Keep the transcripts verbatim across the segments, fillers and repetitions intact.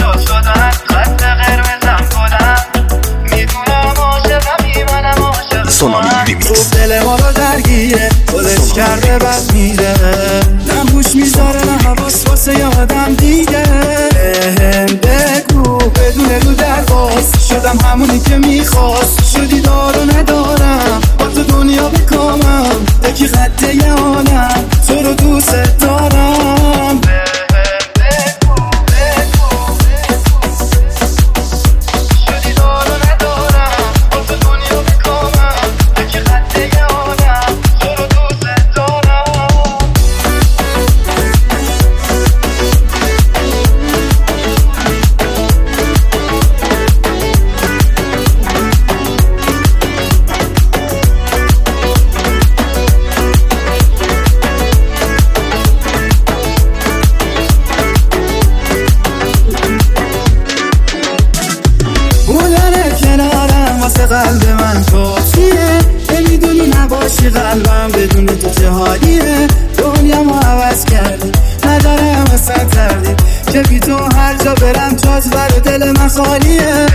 تو شدن خط قرمزم کنم میدونم عاشقمی منم عاشق سونامی ریمیکس دل ما رو درگیره خودش کرده بس میره نه گوش میذاره نه حواس واسه یادم دیگه بهم بگو بدون رو درواز شدم همونی که میخواست شدی دارو ندارم با تو دنیا بکامم یکی خطه یه عالم تو رو دوست دارم قلب من کافیه نمیدونی نباشی قلبم بدون تو چه حالیه دنیا ما عوض کردی ندارم اصلا تردید که بی تو هر جا برم جات بر دل من خالیه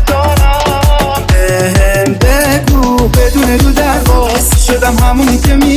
شدم همونی که می